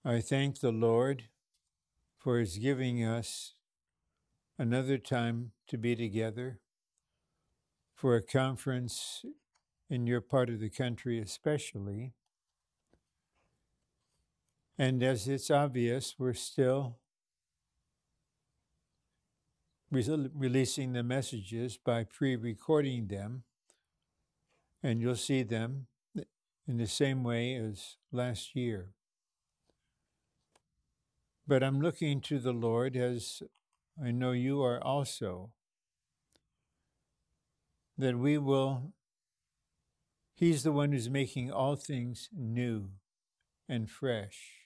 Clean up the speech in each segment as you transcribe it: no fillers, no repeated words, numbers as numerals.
I thank the Lord for His giving us another time to be together for a conference in your part of the country especially. And as it's obvious, we're still releasing the messages by pre-recording them, and you'll see them in the same way as last year. But I'm looking to the Lord, as I know you are also, that He's the one who's making all things new and fresh.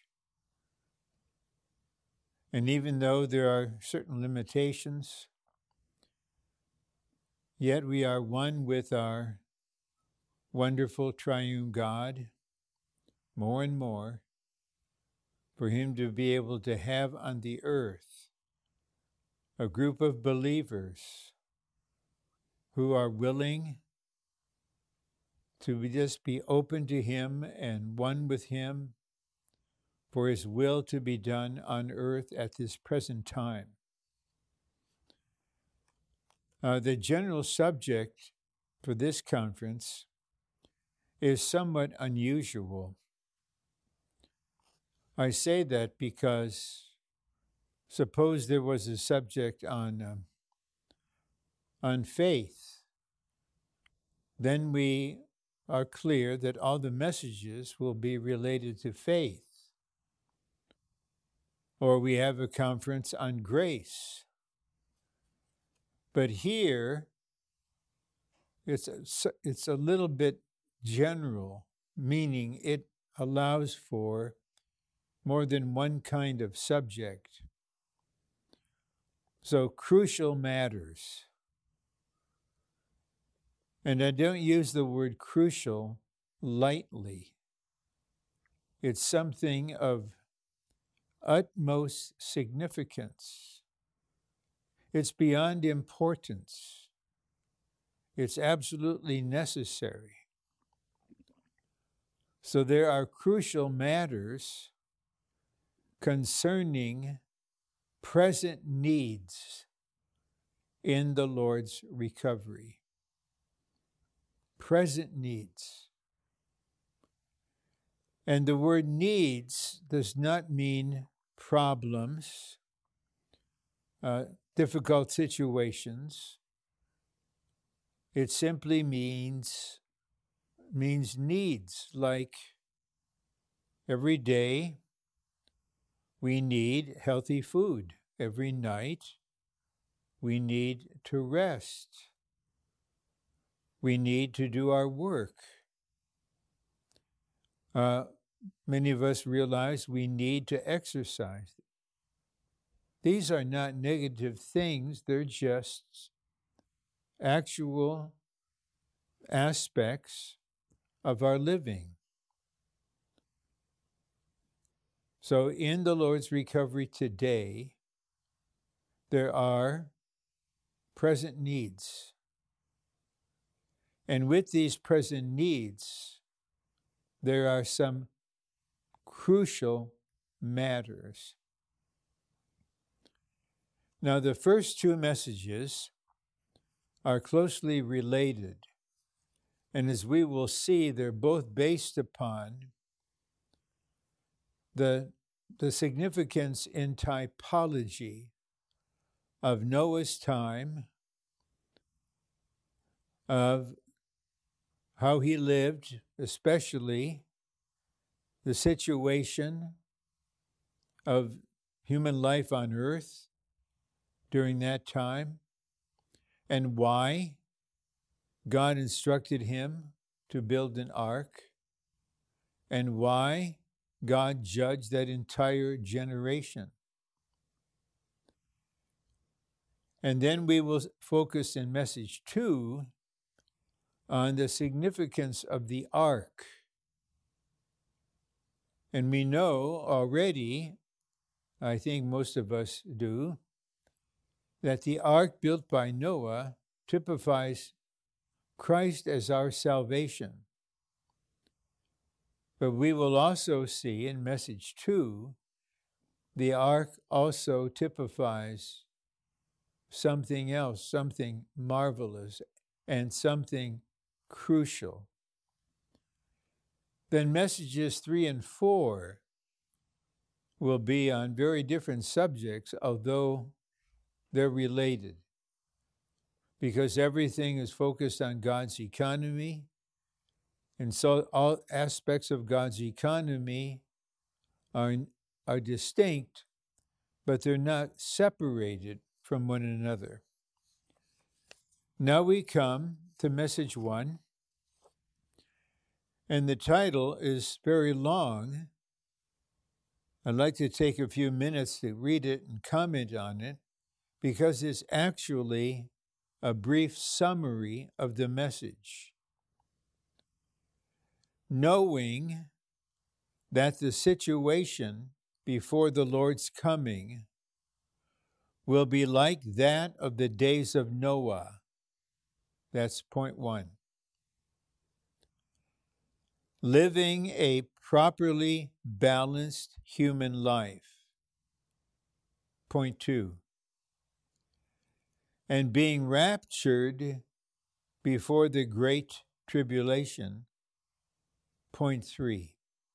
And even though there are certain limitations, yet we are one with our wonderful triune God, more and more, for Him to be able to have on the earth a group of believers who are willing to just be open to Him and one with Him for His will to be done on earth at this present time. The general subject for this conference is somewhat unusual. I say that because suppose there was a subject on faith, then we are clear that all the messages will be related to faith. Or we have a conference on grace. But here, it's a little bit general, meaning it allows for more than one kind of subject. So crucial matters. And I don't use the word crucial lightly. It's something of utmost significance. It's beyond importance. It's absolutely necessary. So there are crucial matters concerning present needs in the Lord's recovery. Present needs. And the word needs does not mean problems, difficult situations. It simply means needs, like every day we need healthy food. Every night we need to rest. We need to do our work. Many of us realize we need to exercise. These are not negative things, they're just actual aspects of our living. So in the Lord's recovery today, there are present needs. And with these present needs, there are some crucial matters. Now, the first two messages are closely related. And as we will see, they're both based upon the significance in typology of Noah's time, of how he lived, especially the situation of human life on earth during that time, and why God instructed him to build an ark, and why God judged that entire generation. And then we will focus in message 2 on the significance of the ark. And we know already, I think most of us do, that the ark built by Noah typifies Christ as our salvation. But we will also see in message 2, the ark also typifies something else, something marvelous, and something crucial. Then messages 3 and 4 will be on very different subjects, although they're related, because everything is focused on God's economy. And so all aspects of God's economy are distinct, but they're not separated from one another. Now we come to message 1, and the title is very long. I'd like to take a few minutes to read it and comment on it, because it's actually a brief summary of the message. Knowing that the situation before the Lord's coming will be like that of the days of Noah. That's point 1. Living a properly balanced human life. Point 2. And being raptured before the great tribulation. Point 3.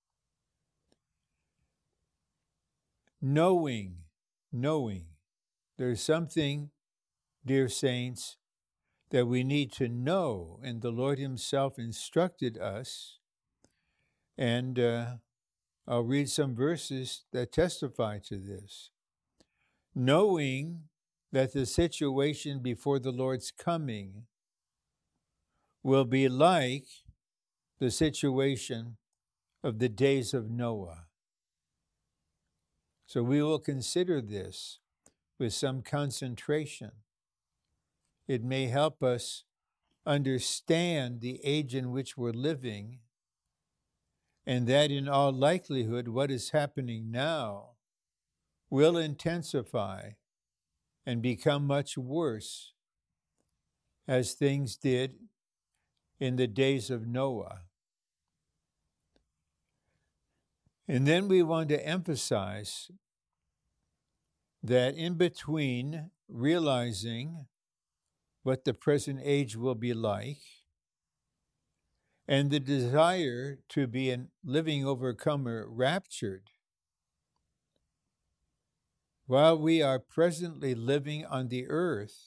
Knowing. There's something, dear saints, that we need to know, and the Lord himself instructed us. And I'll read some verses that testify to this. Knowing that the situation before the Lord's coming will be like the situation of the days of Noah. So we will consider this with some concentration. It may help us understand the age in which we're living, and that in all likelihood what is happening now will intensify and become much worse as things did in the days of Noah. And then we want to emphasize that in between realizing what the present age will be like and the desire to be a living overcomer raptured, while we are presently living on the earth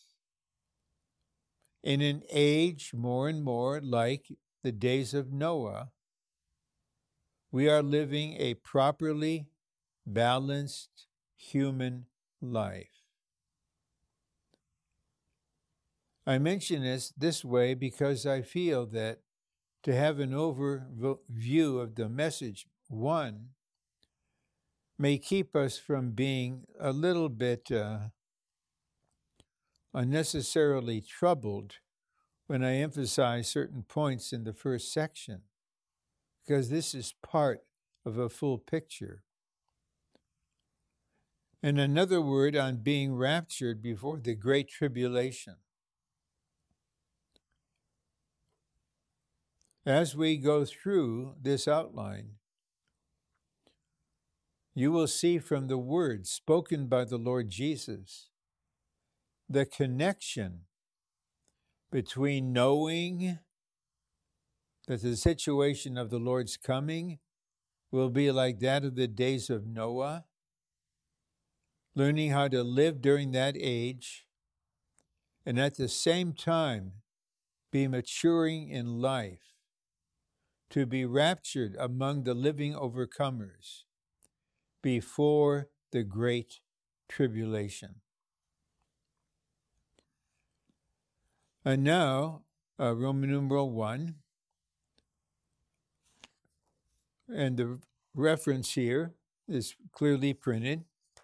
in an age more and more like the days of Noah, we are living a properly balanced human life. I mention this way because I feel that to have an overview of the message 1 may keep us from being a little bit unnecessarily troubled when I emphasize certain points in the first section, because this is part of a full picture. And another word on being raptured before the Great Tribulation. As we go through this outline, you will see from the words spoken by the Lord Jesus the connection between knowing that the situation of the Lord's coming will be like that of the days of Noah, learning how to live during that age, and at the same time be maturing in life, to be raptured among the living overcomers before the Great Tribulation. And now, Roman numeral 1, and the reference here is clearly printed.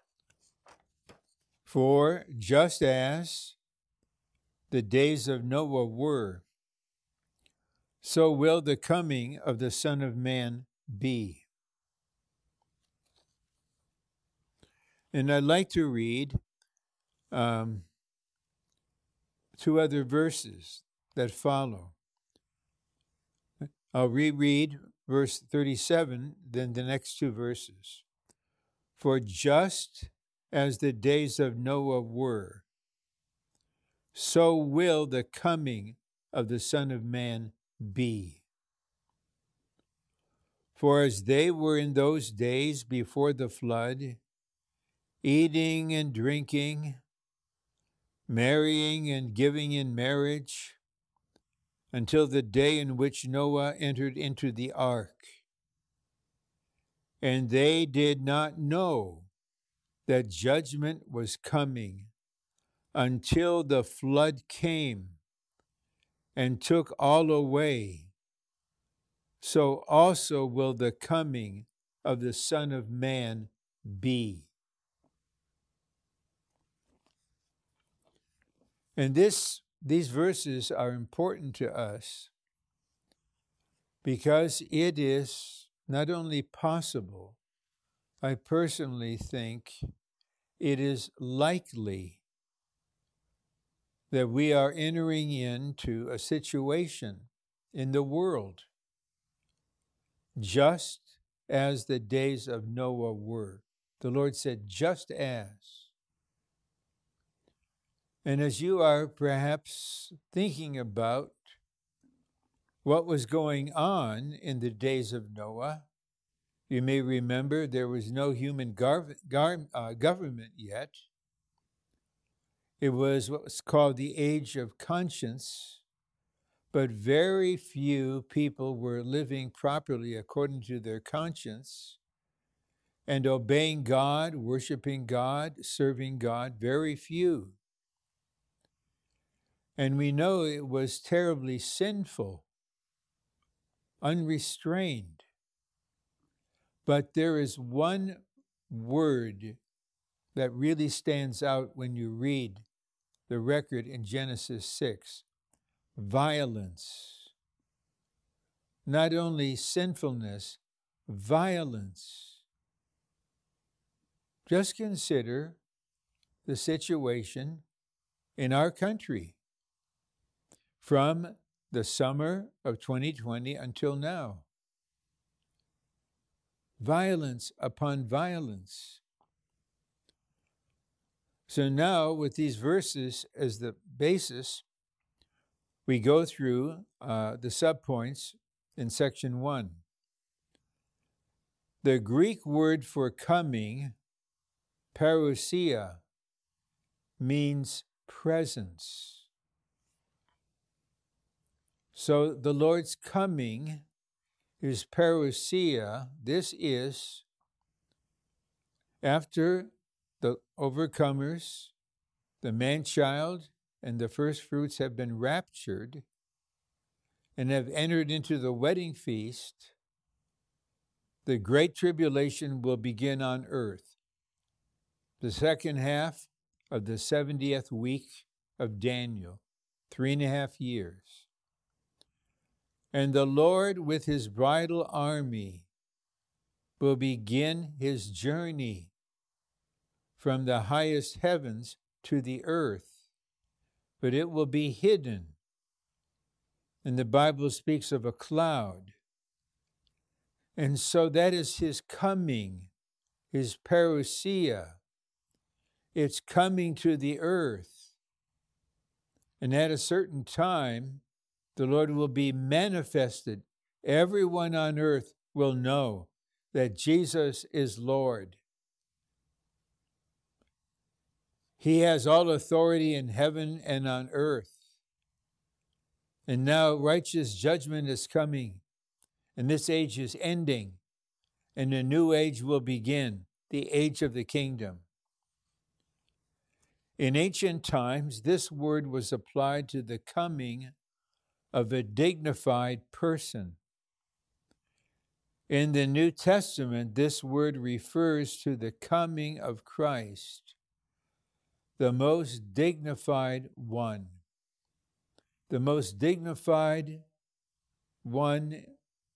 For just as the days of Noah were, so will the coming of the Son of Man be. And I'd like to read 2 other verses that follow. I'll reread verse 37 than the next two verses. For just as the days of Noah were, so will the coming of the Son of Man be. For as they were in those days before the flood, eating and drinking, marrying and giving in marriage, until the day in which Noah entered into the ark. And they did not know that judgment was coming until the flood came and took all away. So also will the coming of the Son of Man be. And these verses are important to us because it is not only possible, I personally think it is likely that we are entering into a situation in the world just as the days of Noah were. The Lord said, just as. And as you are perhaps thinking about what was going on in the days of Noah, you may remember there was no human government yet. It was what was called the age of conscience, but very few people were living properly according to their conscience and obeying God, worshiping God, serving God, very few. And we know it was terribly sinful, unrestrained. But there is one word that really stands out when you read the record in Genesis 6, violence. Not only sinfulness, violence. Just consider the situation in our country from the summer of 2020 until now. Violence upon violence. So now, with these verses as the basis, we go through the subpoints in section 1. The Greek word for coming, parousia, means presence. So the Lord's coming is parousia. This is after the overcomers, the man-child, and the first fruits have been raptured and have entered into the wedding feast. The great tribulation will begin on earth, the second half of the 70th week of Daniel, 3.5 years. And the Lord with his bridal army will begin his journey from the highest heavens to the earth, but it will be hidden. And the Bible speaks of a cloud. And so that is his coming, his parousia. It's coming to the earth. And at a certain time, the Lord will be manifested. Everyone on earth will know that Jesus is Lord. He has all authority in heaven and on earth. And now righteous judgment is coming, and this age is ending, and a new age will begin, the age of the kingdom. In ancient times, this word was applied to the coming of a dignified person. In the New Testament, this word refers to the coming of Christ, the most dignified one. The most dignified one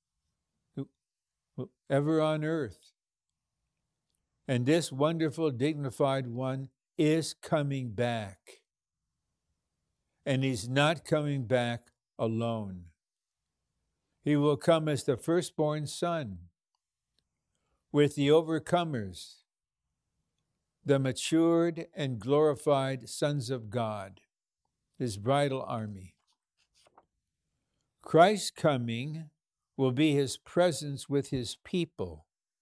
ever on earth. And this wonderful, dignified one is coming back. And he's not coming back alone. He will come as the firstborn son with the overcomers, the matured and glorified sons of God, his bridal army. Christ's coming will be his presence with his people.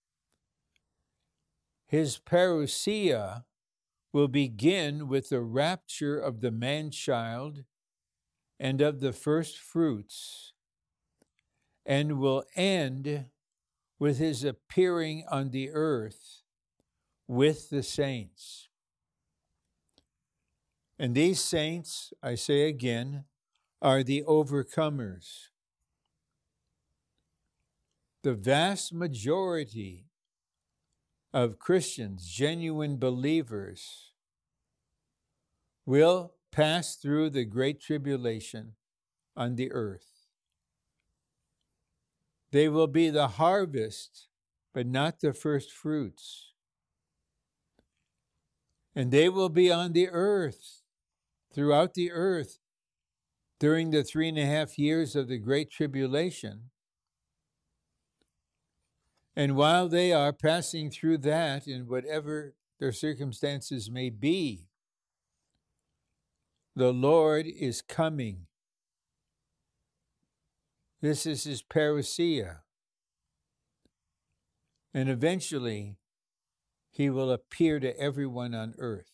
His parousia will begin with the rapture of the man-child and of the first fruits, and will end with his appearing on the earth with the saints. And these saints, I say again, are the overcomers. The vast majority of Christians, genuine believers, will pass through the great tribulation on the earth. They will be the harvest, but not the first fruits. And they will be on the earth, throughout the earth, during the 3.5 years of the Great Tribulation. And while they are passing through that, in whatever their circumstances may be, the Lord is coming. This is his parousia. And eventually, he will appear to everyone on earth.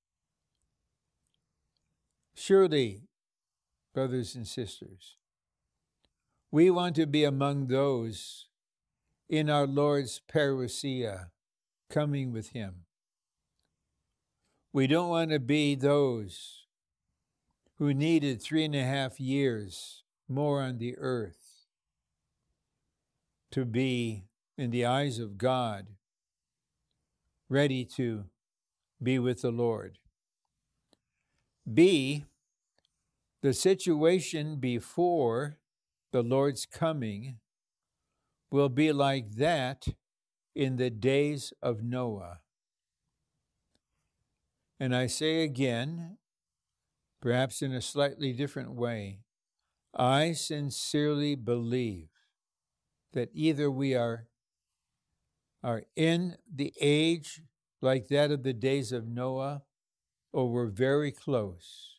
Surely, brothers and sisters, we want to be among those in our Lord's parousia, coming with him. We don't want to be those who needed 3.5 years more on the earth to be, in the eyes of God, ready to be with the Lord. B, the situation before the Lord's coming will be like that in the days of Noah. And I say again, perhaps in a slightly different way, I sincerely believe that either we are in the age like that of the days of Noah, or we're very close.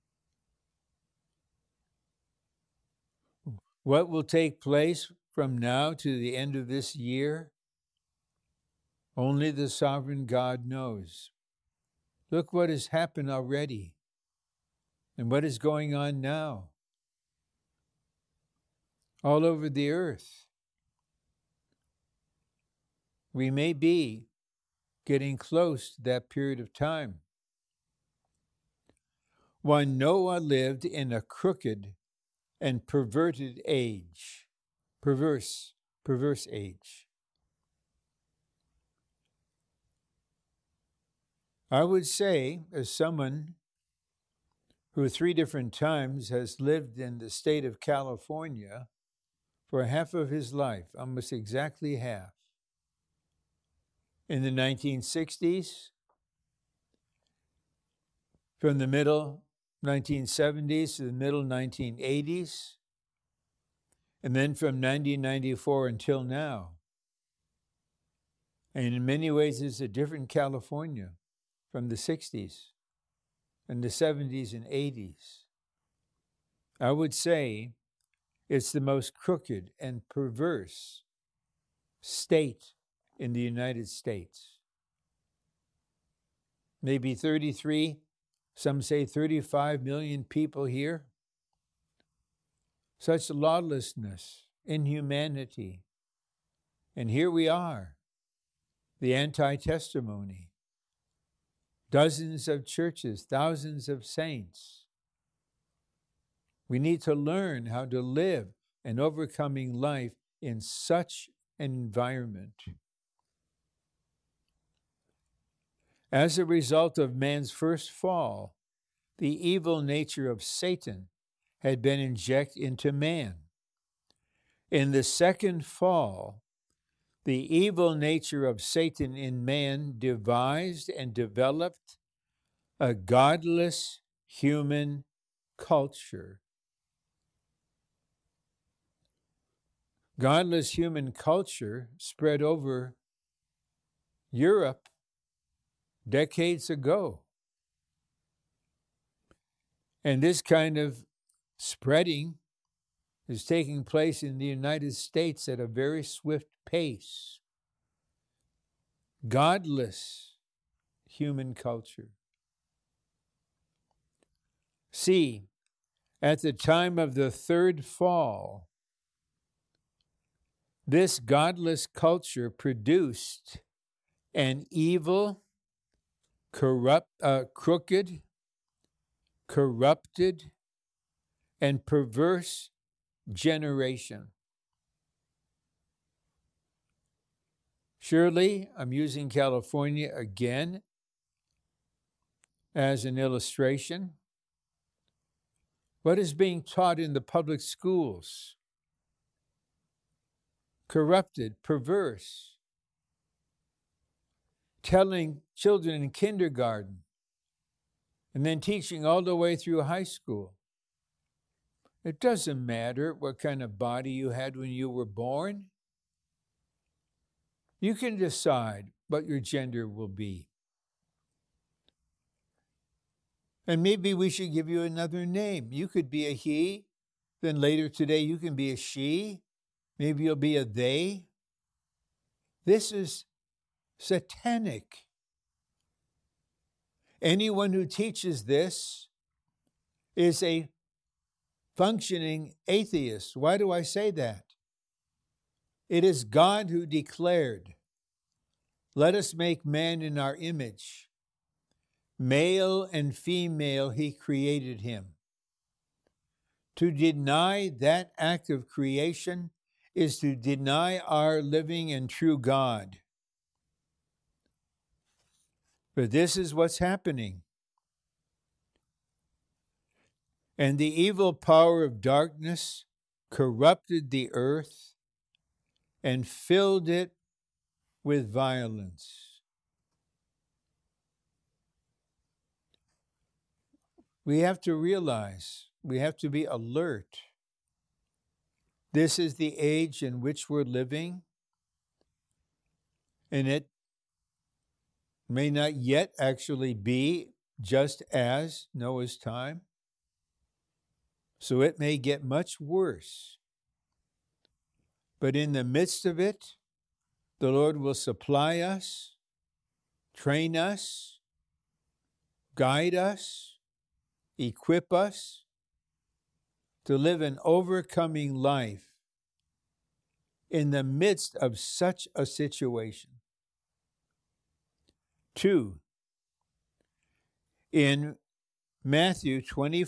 What will take place from now to the end of this year? Only the sovereign God knows. Look what has happened already and what is going on now all over the earth. We may be getting close to that period of time. When Noah lived in a crooked and perverted age, perverse age. I would say, as someone who 3 different times has lived in the state of California for half of his life, almost exactly half, in the 1960s, from the middle 1970s to the middle 1980s, and then from 1994 until now. And in many ways, it's a different California from the 60s and the 70s and 80s. I would say it's the most crooked and perverse state in the United States. Maybe 33, some say 35 million people here. Such lawlessness, inhumanity. And here we are, the anti-testimony. Dozens of churches, thousands of saints. We need to learn how to live an overcoming life in such an environment. As a result of man's first fall, the evil nature of Satan had been injected into man. In the second fall, the evil nature of Satan in man devised and developed a godless human culture. godless human culture spread over Europe decades ago. And this kind of spreading is taking place in the United States at a very swift pace. Godless human culture. See, at the time of the third fall, this godless culture produced an evil, crooked, corrupted, and perverse generation. Surely, I'm using California again as an illustration. What is being taught in the public schools? Corrupted, perverse. Telling children in kindergarten and then teaching all the way through high school. It doesn't matter what kind of body you had when you were born. You can decide what your gender will be. And maybe we should give you another name. You could be a he, then later today you can be a she. Maybe you'll be a they. This is satanic. Anyone who teaches this is a functioning atheist. Why do I say that? It is God who declared, "Let us make man in our image. Male and female, he created him." To deny that act of creation is to deny our living and true God. But this is what's happening. And the evil power of darkness corrupted the earth and filled it with violence. We have to realize, we have to be alert. This is the age in which we're living, and it may not yet actually be just as Noah's time. So it may get much worse. But in the midst of it, the Lord will supply us, train us, guide us, equip us to live an overcoming life in the midst of such a situation. 2, in Matthew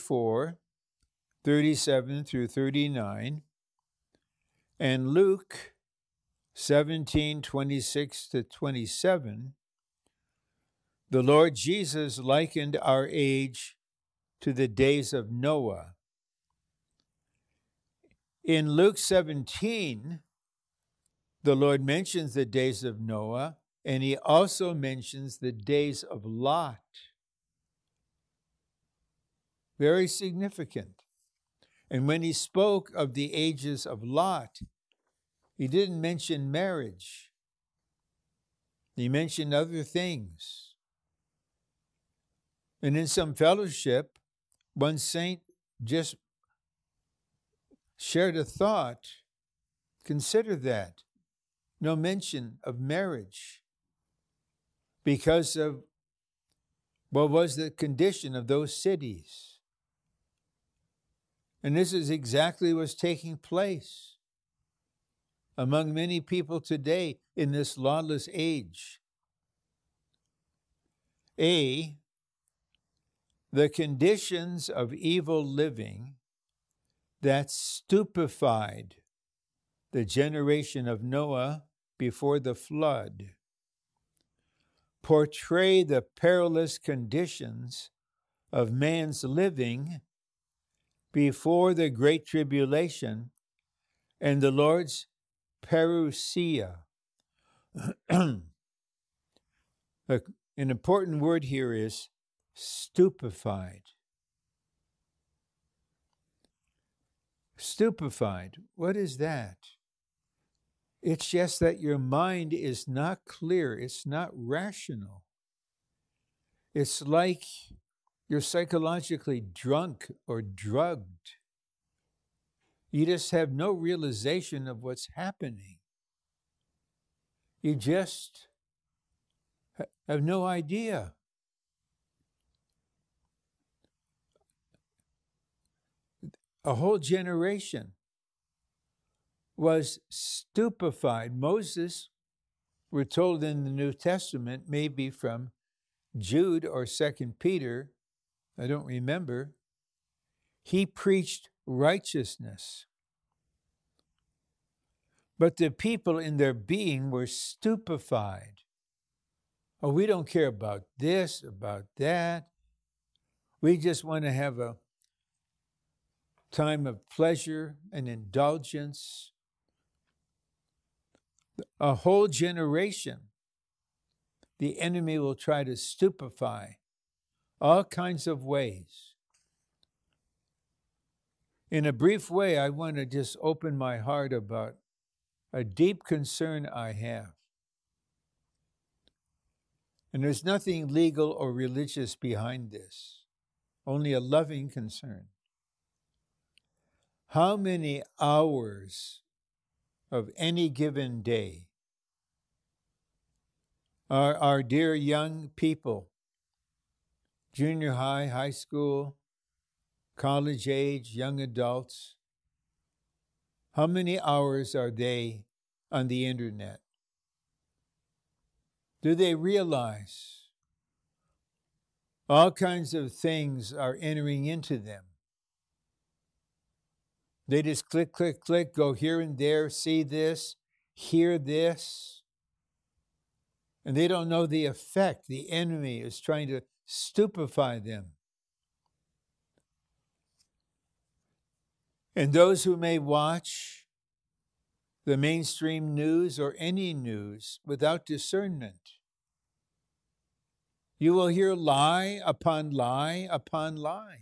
24:37 through 39, and Luke 17:26 to 27, the Lord Jesus likened our age to the days of Noah. In Luke 17, the Lord mentions the days of Noah, and he also mentions the days of Lot. Very significant. And when he spoke of the ages of Lot, he didn't mention marriage. He mentioned other things. And in some fellowship, one saint just shared a thought. Consider that. No mention of marriage because of what was the condition of those cities. And this is exactly what's taking place among many people today in this lawless age. The conditions of evil living that stupefied the generation of Noah before the flood portray the perilous conditions of man's living before the Great Tribulation and the Lord's parousia. An important word here is stupefied. Stupefied. What is that? It's just that your mind is not clear. It's not rational. It's like you're psychologically drunk or drugged. You just have no realization of what's happening. You just have no idea. A whole generation was stupefied. Moses, we're told in the New Testament, maybe from Jude or 2 Peter, I don't remember, he preached righteousness. But the people in their being were stupefied. Oh, we don't care about this, about that. We just want to have a time of pleasure and indulgence. A whole generation, the enemy will try to stupefy all kinds of ways. In a brief way, I want to just open my heart about a deep concern I have. And there's nothing legal or religious behind this, only a loving concern. How many hours of any given day are our dear young people, junior high, high school, college age, young adults, how many hours are they on the internet? Do they realize all kinds of things are entering into them? They just click, click, click, go here and there, see this, hear this. And they don't know the effect. The enemy is trying to stupefy them. And those who may watch the mainstream news or any news without discernment, you will hear lie upon lie upon lie.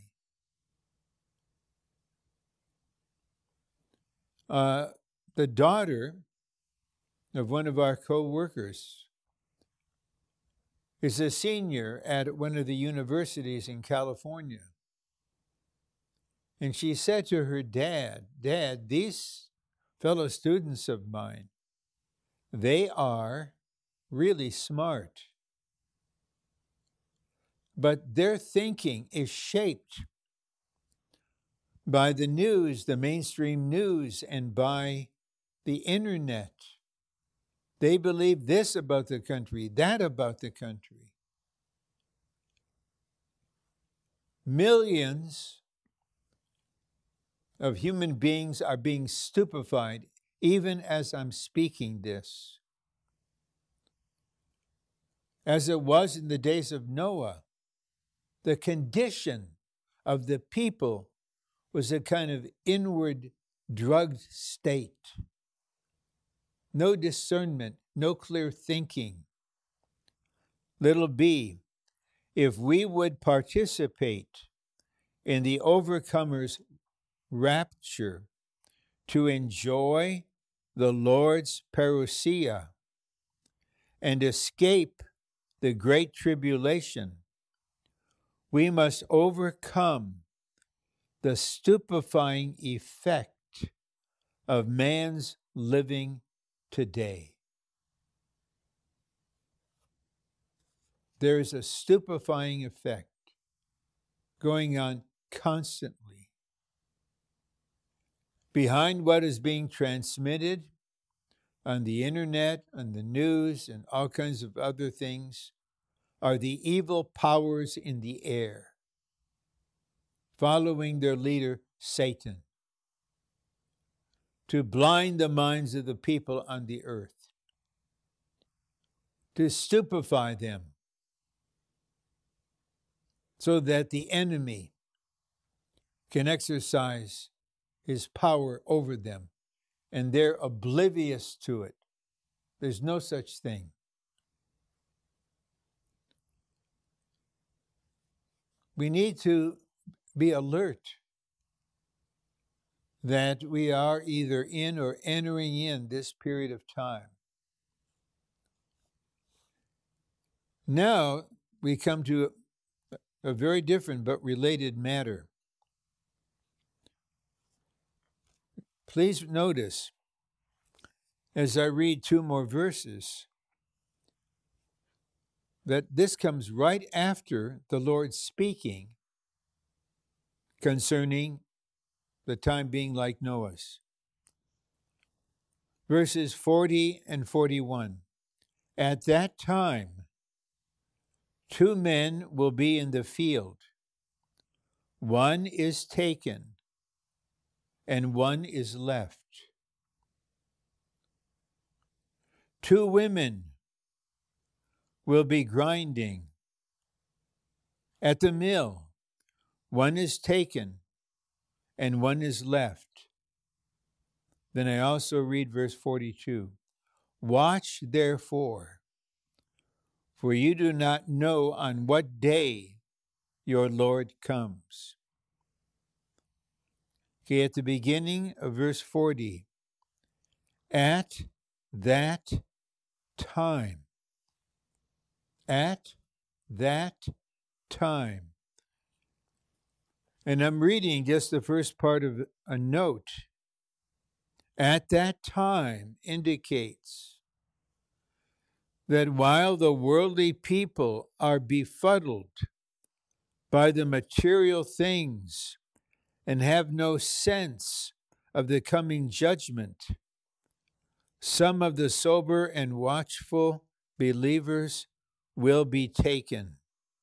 The daughter of one of our co-workers is a senior at one of the universities in California. And she said to her dad, "Dad, these fellow students of mine, they are really smart. But their thinking is shaped by the news, the mainstream news, and by the internet. They believe this about the country, that about the country. Millions of human beings are being stupefied even as I'm speaking this. As it was in the days of Noah, the condition of the people was a kind of inward drugged state. No discernment, no clear thinking. Little b, if we would participate in the overcomer's rapture to enjoy the Lord's parousia and escape the great tribulation, we must overcome the stupefying effect of man's living today. There is a stupefying effect going on constantly. Behind what is being transmitted on the internet, on the news, and all kinds of other things are the evil powers in the air, following their leader, Satan, to blind the minds of the people on the earth, to stupefy them, so that the enemy can exercise his power over them, and they're oblivious to it. There's no such thing. We need to be alert. that we are either in or entering in this period of time. Now we come to a very different but related matter. Please notice, as I read two more verses, that this comes right after the Lord speaking concerning the time being like Noah's. Verses 40 and 41. At that time, 2 men will be in the field. One is taken, and one is left. 2 women will be grinding at the mill. One is taken, and one is left. Then I also read verse 42. Watch therefore, for you do not know on what day your Lord comes. Okay, at the beginning of verse 40, at that time. At that time. And I'm reading just the first part of a note. At that time indicates that while the worldly people are befuddled by the material things and have no sense of the coming judgment, some of the sober and watchful believers will be taken.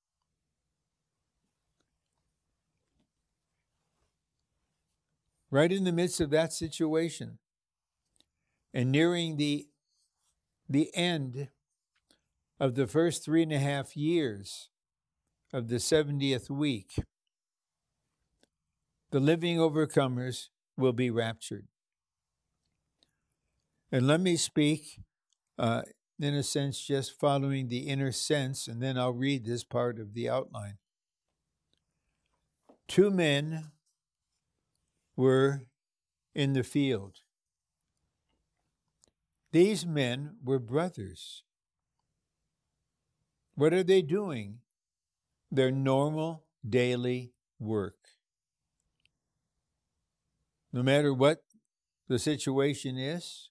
Right in the midst of that situation and nearing the end of the first 3.5 years of the 70th week, the living overcomers will be raptured. And let me speak, in a sense, just following the inner sense, and then I'll read this part of the outline. 2 men were in the field. These men were brothers. What are they doing? Their normal daily work. No matter what the situation is,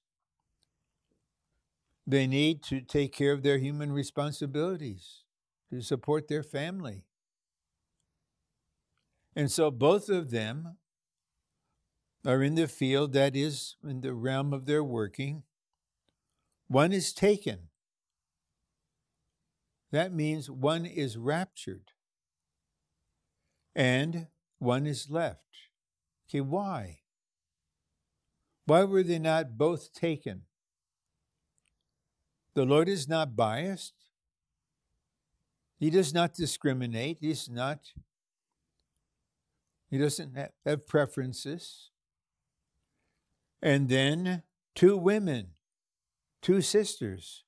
they need to take care of their human responsibilities, to support their family. And so both of them are in the field, that is, in the realm of their working. One is taken. That means one is raptured. And one is left. Okay, why? Why were they not both taken? The Lord is not biased. He does not discriminate. He doesn't have preferences. And then 2 women, 2 sisters,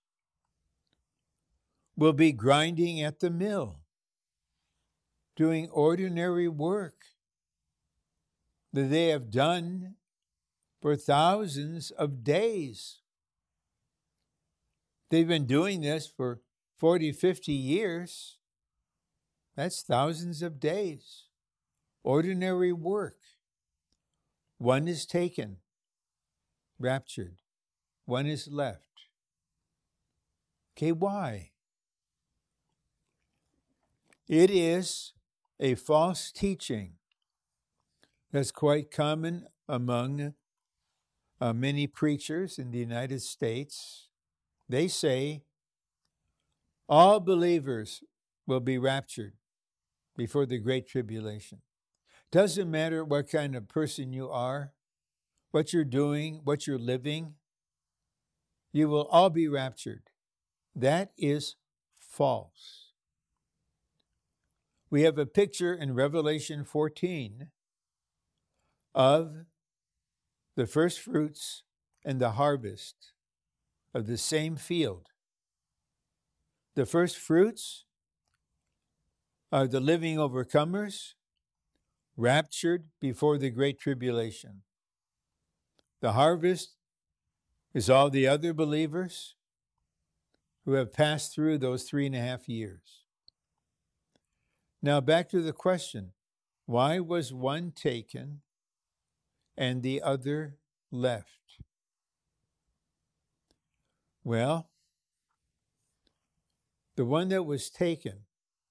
will be grinding at the mill, doing ordinary work that they have done for thousands of days. They've been doing this for 40, 50 years. That's thousands of days. Ordinary work. One is taken, raptured. One is left. Okay, why? It is a false teaching that's quite common among many preachers in the United States. They say all believers will be raptured before the Great Tribulation. Doesn't matter what kind of person you are, what you're doing, what you're living, you will all be raptured. That is false. We have a picture in Revelation 14 of the first fruits and the harvest of the same field. The first fruits are the living overcomers, raptured before the Great Tribulation. The harvest is all the other believers who have passed through those 3.5 years. Now back to the question, why was one taken and the other left? Well, the one that was taken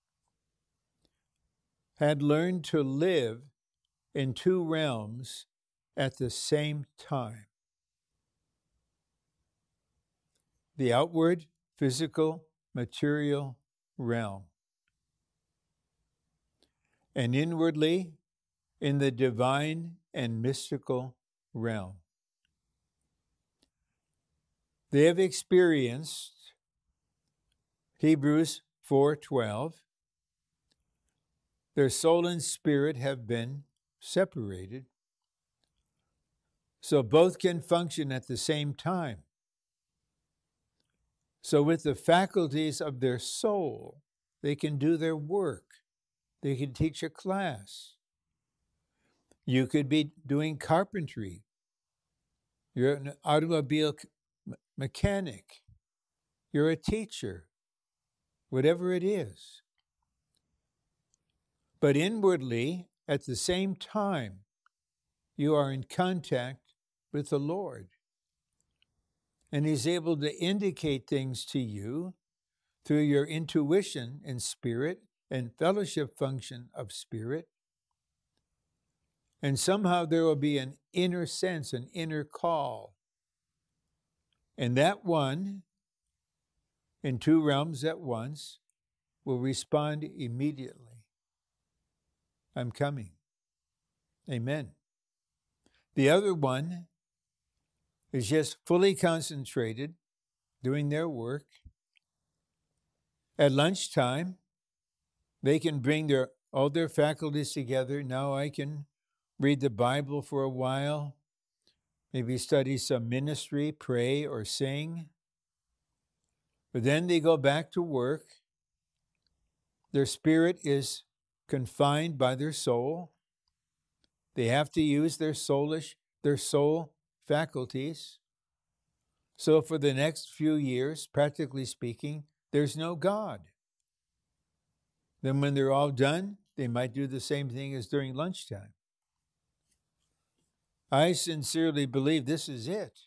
had learned to live in two realms at the same time. The outward, physical, material realm. And inwardly, in the divine and mystical realm. They have experienced Hebrews 4:12. Their soul and spirit have been separated, so both can function at the same time. So with the faculties of their soul, they can do their work. They can teach a class. You could be doing carpentry. You're an automobile mechanic. You're a teacher. Whatever it is. But inwardly, at the same time, you are in contact with the Lord. And He's able to indicate things to you through your intuition in spirit and fellowship function of spirit. And somehow there will be an inner sense, an inner call. And that one, in two realms at once, will respond immediately. I'm coming. Amen. The other one is just fully concentrated, doing their work. At lunchtime, they can bring all their faculties together. Now I can read the Bible for a while, maybe study some ministry, pray or sing. But then they go back to work. Their spirit is confined by their soul. They have to use their soul faculties. So for the next few years, practically speaking, there's no God. Then when they're all done, they might do the same thing as during lunchtime. I sincerely believe this is it.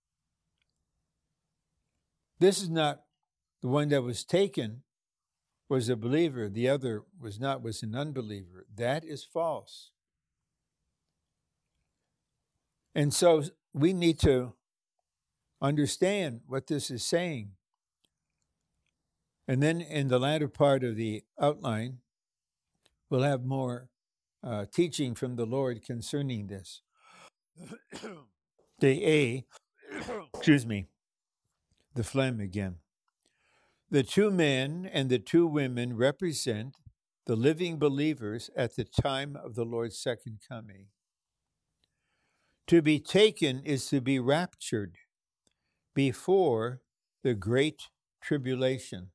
This is not the one that was taken was a believer. The other was not, was an unbeliever. That is false. And so we need to understand what this is saying. And then in the latter part of the outline, we'll have more teaching from the Lord concerning this. The phlegm again. The two men and the two women represent the living believers at the time of the Lord's second coming. To be taken is to be raptured before the great tribulation.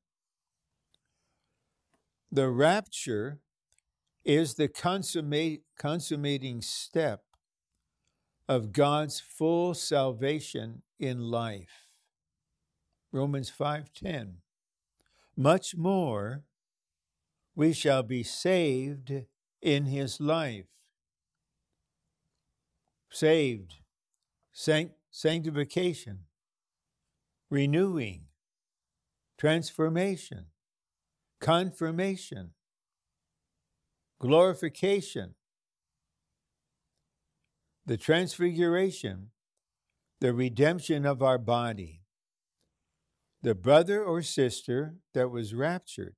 The rapture is the consummating step of God's full salvation in life. Romans 5:10. Much more, we shall be saved in His life. Saved, sanctification, renewing, transformation, confirmation, glorification, the transfiguration, the redemption of our body. The brother or sister that was raptured,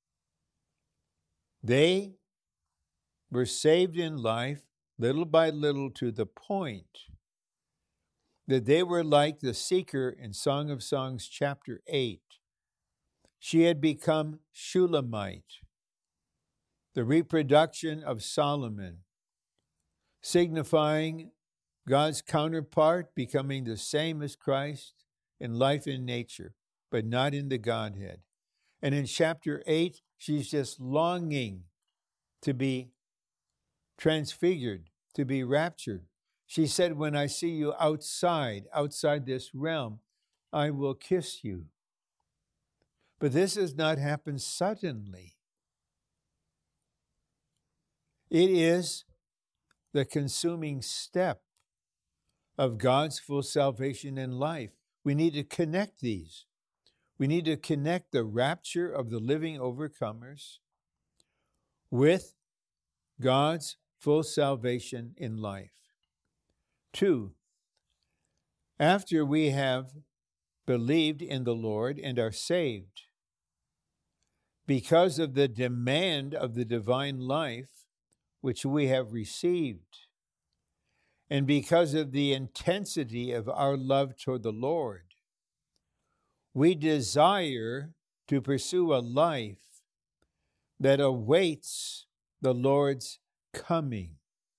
they were saved in life little by little to the point that they were like the seeker in Song of Songs chapter 8. She had become Shulamite, the reproduction of Solomon, signifying God's counterpart becoming the same as Christ in life and nature, but not in the Godhead. And in chapter 8, she's just longing to be transfigured, to be raptured, She said, when I see you outside this realm, I will kiss you. But this has not happened suddenly. It is the consuming step of God's full salvation and life. We need to connect these. We need to connect the rapture of the living overcomers with God's full salvation in life. 2, after we have believed in the Lord and are saved, because of the demand of the divine life which we have received, and because of the intensity of our love toward the Lord, we desire to pursue a life that awaits the Lord's coming.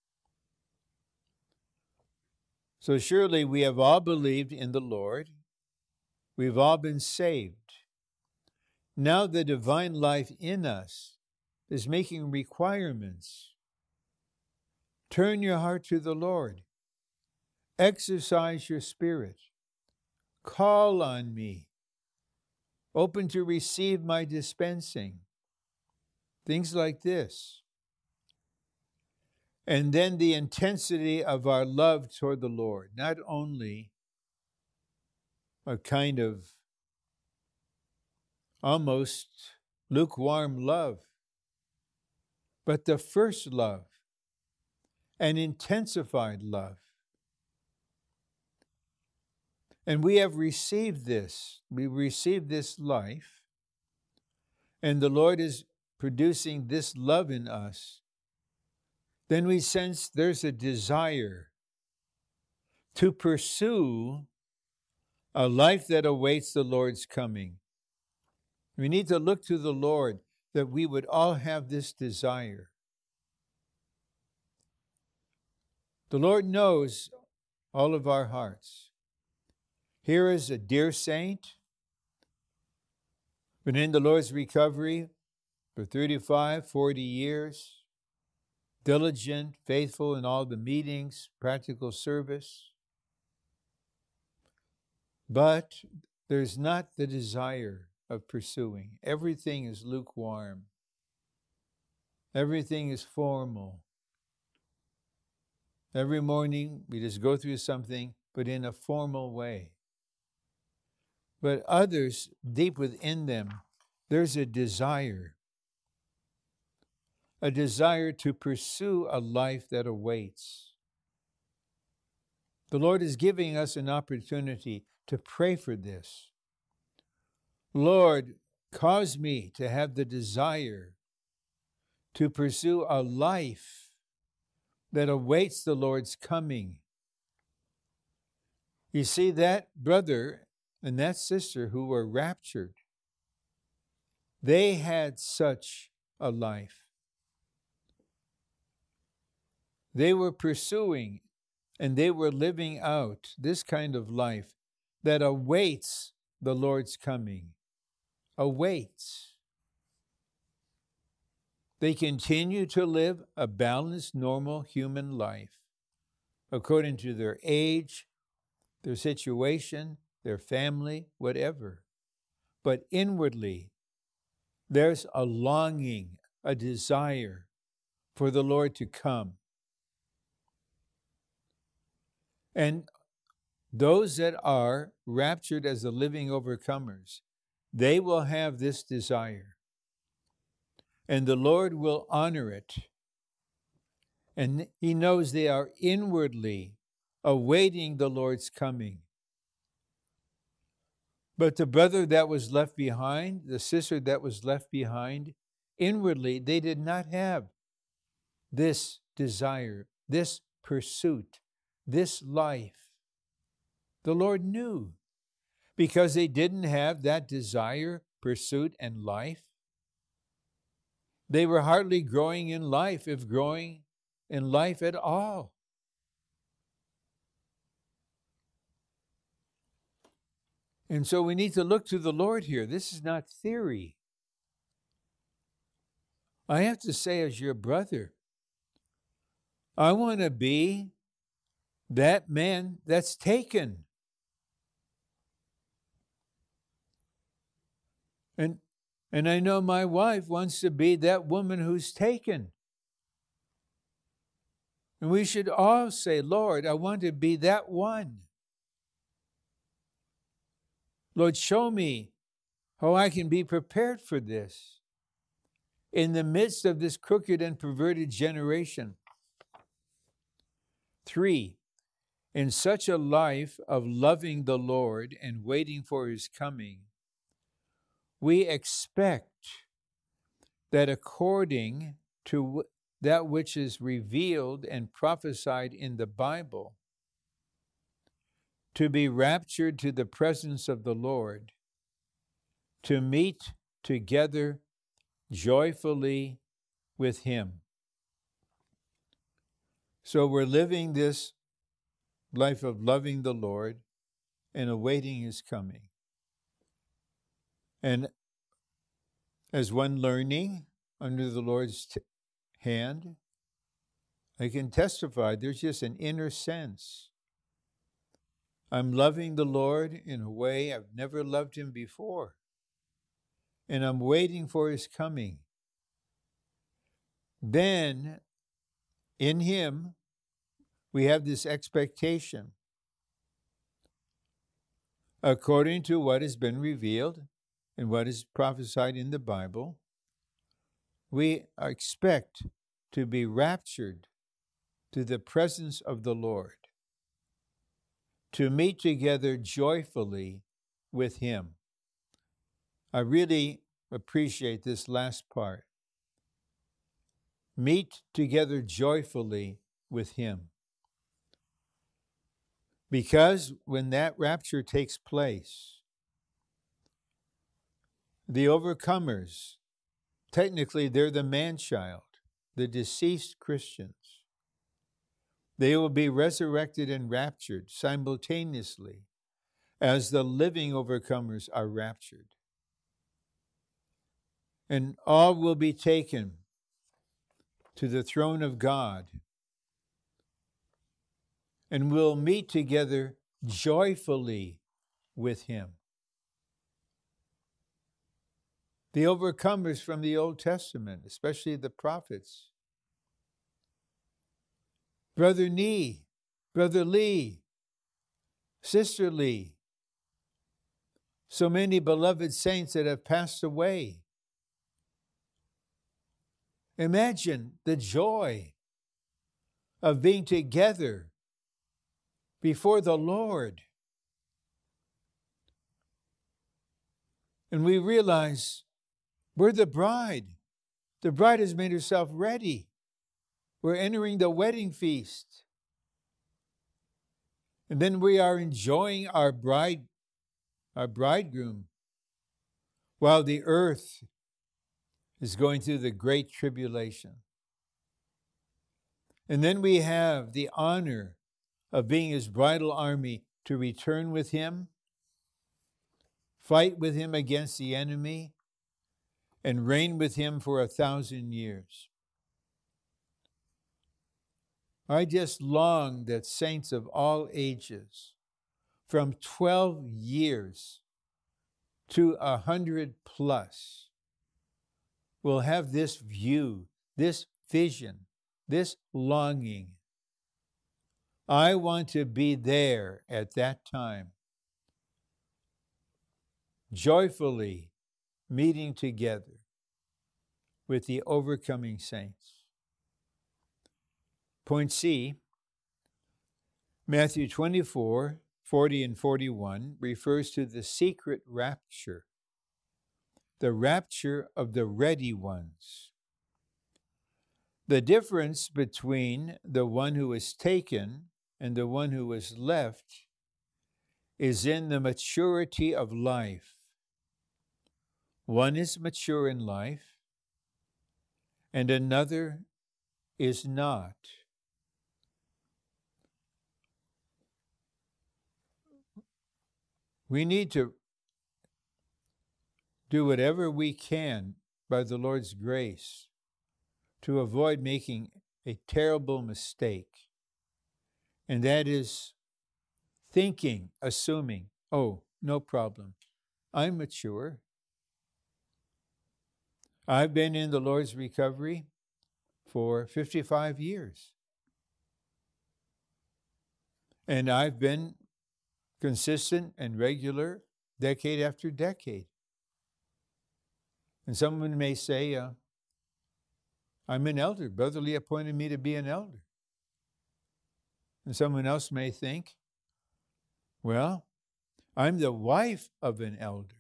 So surely we have all believed in the Lord. We've all been saved. Now the divine life in us is making requirements. Turn your heart to the Lord. Exercise your spirit. Call on me. Open to receive my dispensing. Things like this. And then the intensity of our love toward the Lord, not only a kind of almost lukewarm love, but the first love, an intensified love. And we have received this. We received this life, and the Lord is producing this love in us. Then we sense there's a desire to pursue a life that awaits the Lord's coming. We need to look to the Lord that we would all have this desire. The Lord knows all of our hearts. Here is a dear saint, been in the Lord's recovery for 35, 40 years, diligent, faithful in all the meetings, practical service. But there's not the desire of pursuing. Everything is lukewarm. Everything is formal. Every morning we just go through something, but in a formal way. But others, deep within them, there's a desire to pursue a life that awaits. The Lord is giving us an opportunity to pray for this. Lord, cause me to have the desire to pursue a life that awaits the Lord's coming. You see, that brother and that sister who were raptured, they had such a life. They were pursuing and they were living out this kind of life that awaits the Lord's coming. Awaits. They continue to live a balanced, normal human life according to their age, their situation, their family, whatever. But inwardly, there's a longing, a desire for the Lord to come. And those that are raptured as the living overcomers, they will have this desire. And the Lord will honor it. And He knows they are inwardly awaiting the Lord's coming. But the brother that was left behind, the sister that was left behind, inwardly, they did not have this desire, this pursuit, this life. The Lord knew, because they didn't have that desire, pursuit, and life. They were hardly growing in life, if growing in life at all. And so we need to look to the Lord here. This is not theory. I have to say, as your brother, I want to be that man that's taken. And I know my wife wants to be that woman who's taken. And we should all say, Lord, I want to be that one. Lord, show me how I can be prepared for this in the midst of this crooked and perverted generation. 3, in such a life of loving the Lord and waiting for his coming, we expect that according to that which is revealed and prophesied in the Bible, to be raptured to the presence of the Lord, to meet together joyfully with him. So we're living this life of loving the Lord and awaiting his coming. And as one learning under the Lord's hand, I can testify there's just an inner sense. I'm loving the Lord in a way I've never loved him before. And I'm waiting for his coming. Then, in him, we have this expectation. According to what has been revealed and what is prophesied in the Bible, we expect to be raptured to the presence of the Lord, to meet together joyfully with him. I really appreciate this last part. Meet together joyfully with him. Because when that rapture takes place, the overcomers, technically they're the man-child, the deceased Christians. They will be resurrected and raptured simultaneously as the living overcomers are raptured. And all will be taken to the throne of God and will meet together joyfully with him. The overcomers from the Old Testament, especially the prophets, Brother Nee, Brother Lee, Sister Lee, so many beloved saints that have passed away. Imagine the joy of being together before the Lord. And we realize we're the bride. The bride has made herself ready. We're entering the wedding feast. And then we are enjoying our bridegroom, while the earth is going through the great tribulation. And then we have the honor of being his bridal army to return with him, fight with him against the enemy, and reign with him for 1,000 years. I just long that saints of all ages, from 12 years to 100 plus, will have this view, this vision, this longing. I want to be there at that time, joyfully meeting together with the overcoming saints. Point C, Matthew 24, 40 and 41 refers to the secret rapture, the rapture of the ready ones. The difference between the one who is taken and the one who is left is in the maturity of life. One is mature in life, and another is not. We need to do whatever we can by the Lord's grace to avoid making a terrible mistake And that is thinking, assuming, oh, no problem. I'm mature. I've been in the Lord's recovery for 55 years. And I've been consistent and regular decade after decade. And someone may say, I'm an elder. Brother Lee appointed me to be an elder. And someone else may think, well, I'm the wife of an elder.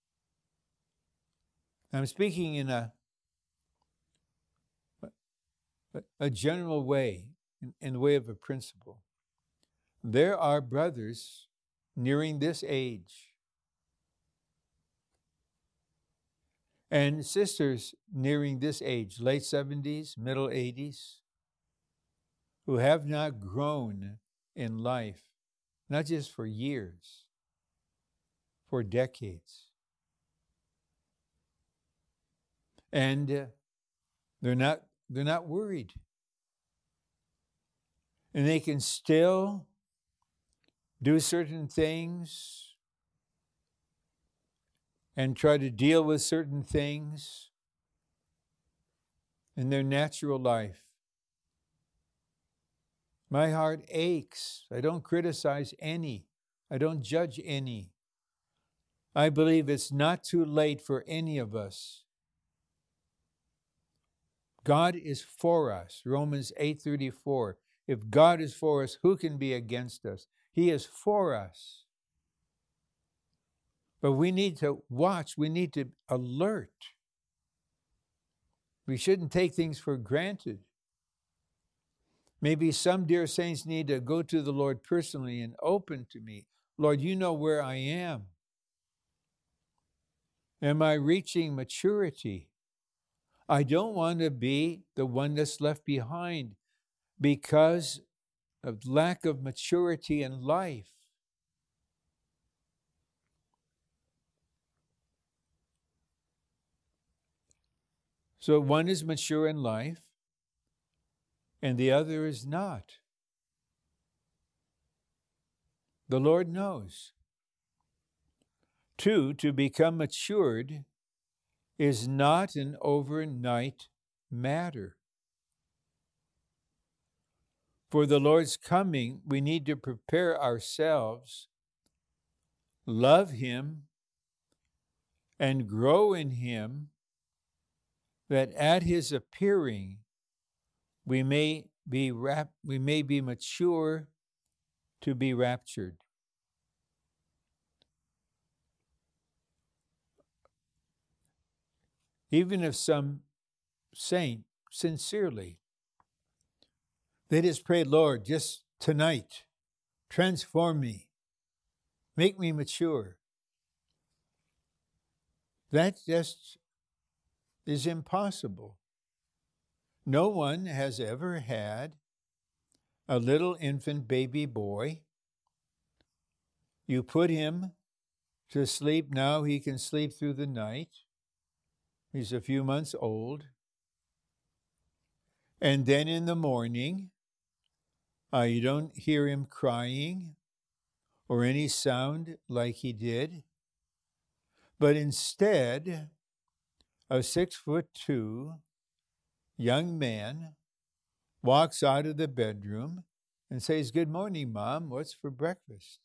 I'm speaking in a general way, in the way of a principle. There are brothers nearing this age and sisters nearing this age, late 70s, middle 80s, who have not grown in life, not just for years, for decades. And they're not worried. And they can still do certain things and try to deal with certain things in their natural life. My heart aches. I don't criticize any. I don't judge any. I believe it's not too late for any of us. God is for us. Romans 8:34. If God is for us, who can be against us? He is for us. But we need to watch. We need to alert. We shouldn't take things for granted. Maybe some dear saints need to go to the Lord personally and open to me. Lord, you know where I am. Am I reaching maturity? I don't want to be the one that's left behind because of lack of maturity in life. So one is mature in life and the other is not. The Lord knows. 2, to become matured is not an overnight matter. For the Lord's coming, we need to prepare ourselves, love Him, and grow in Him, that at His appearing we may be mature to be raptured. Even if some saint, sincerely, they just pray, Lord, just tonight, transform me, make me mature. That just is impossible. No one has ever had a little infant baby boy. You put him to sleep. Now he can sleep through the night. He's a few months old. And then in the morning, you don't hear him crying or any sound like he did. But instead, a 6'2" young man walks out of the bedroom and says, "Good morning, Mom. What's for breakfast?"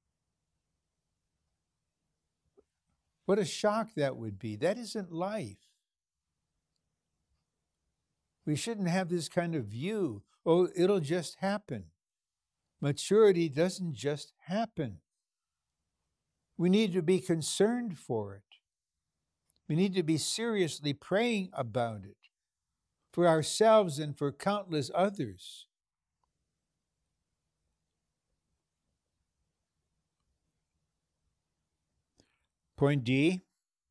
What a shock that would be. That isn't life. We shouldn't have this kind of view. Oh, it'll just happen. Maturity doesn't just happen. We need to be concerned for it. We need to be seriously praying about it for ourselves and for countless others. Point D,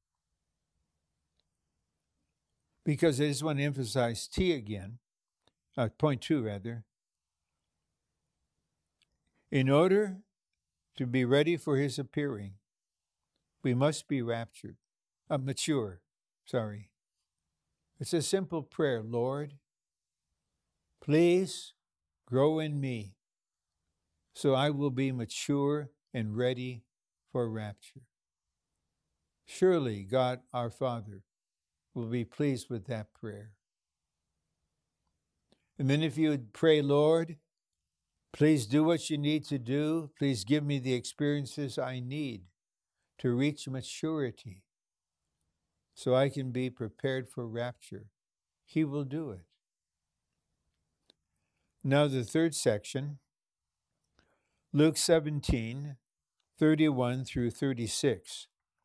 because I just want to emphasize T again, point 2 rather. In order to be ready for His appearing, we must be mature. It's a simple prayer. Lord, please grow in me so I will be mature and ready for rapture. Surely God our Father will be pleased with that prayer. And then if you would pray, Lord, please do what you need to do. Please give me the experiences I need to reach maturity so I can be prepared for rapture. He will do it. Now the third section, Luke 17, 31 through 36.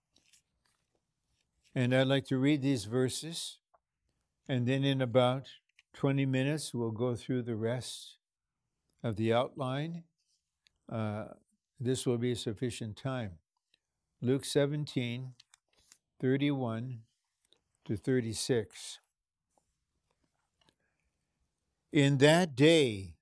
And I'd like to read these verses, and then in about 20 minutes, we'll go through the rest of the outline. This will be sufficient time. Luke 17, 31 to 36. In that day,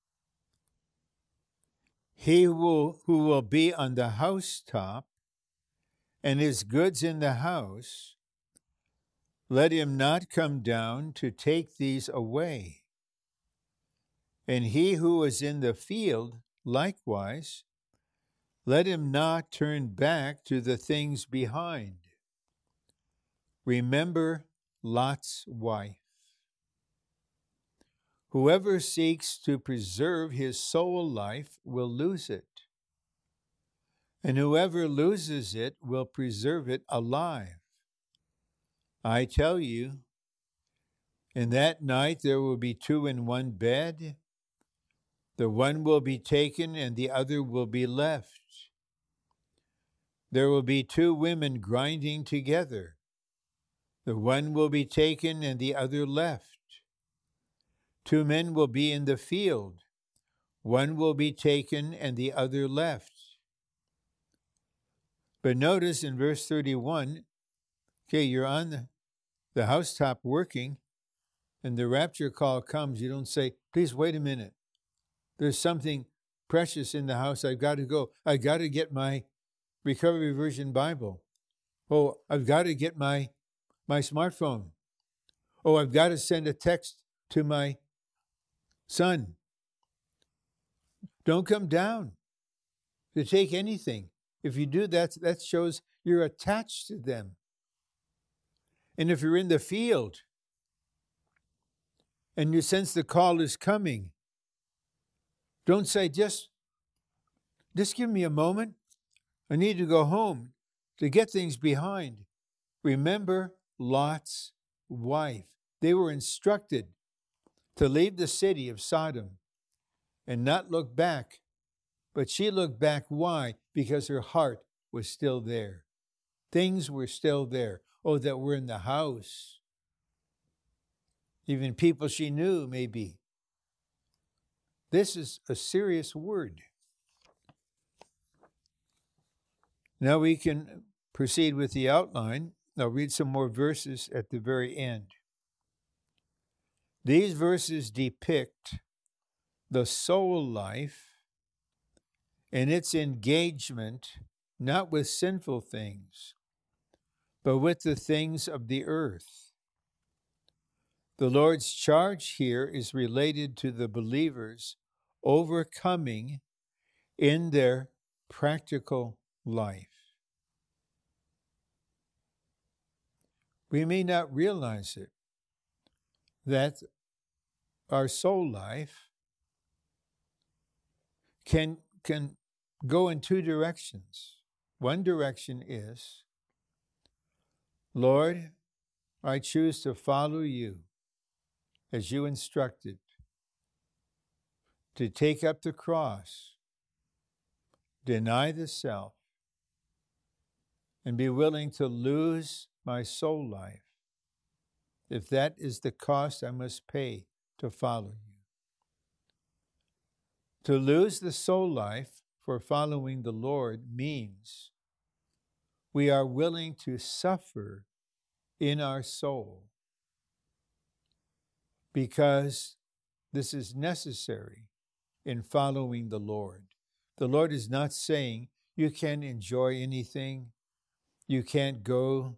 he who will be on the housetop and his goods in the house, let him not come down to take these away. And he who is in the field, likewise, let him not turn back to the things behind. Remember Lot's wife. Whoever seeks to preserve his soul life will lose it, and whoever loses it will preserve it alive. I tell you, in that night there will be two in one bed. The one will be taken and the other will be left. There will be two women grinding together. The one will be taken and the other left. Two men will be in the field. One will be taken and the other left. But notice in verse 31, okay, you're on the housetop working, and the rapture call comes. You don't say, please wait a minute. There's something precious in the house. I've got to go. I've got to get my Recovery Version Bible. Oh, I've got to get my smartphone. Oh, I've got to send a text to my son. Don't come down to take anything. If you do that, that shows you're attached to them. And if you're in the field and you sense the call is coming, don't say, just give me a moment. I need to go home to get things behind. Remember Lot's wife. They were instructed to leave the city of Sodom and not look back. But she looked back. Why? Because her heart was still there. Things were still there. Oh, that were in the house. Even people she knew, maybe. This is a serious word. Now we can proceed with the outline. I'll read some more verses at the very end. These verses depict the soul life and its engagement not with sinful things, but with the things of the earth. The Lord's charge here is related to the believers overcoming in their practical life. We may not realize it, that our soul life can go in two directions. One direction is, Lord, I choose to follow you as you instructed, to take up the cross, deny the self, and be willing to lose my soul life, if that is the cost I must pay to follow you. To lose the soul life for following the Lord means we are willing to suffer in our soul because this is necessary in following the Lord. The Lord is not saying you can't enjoy anything, you can't go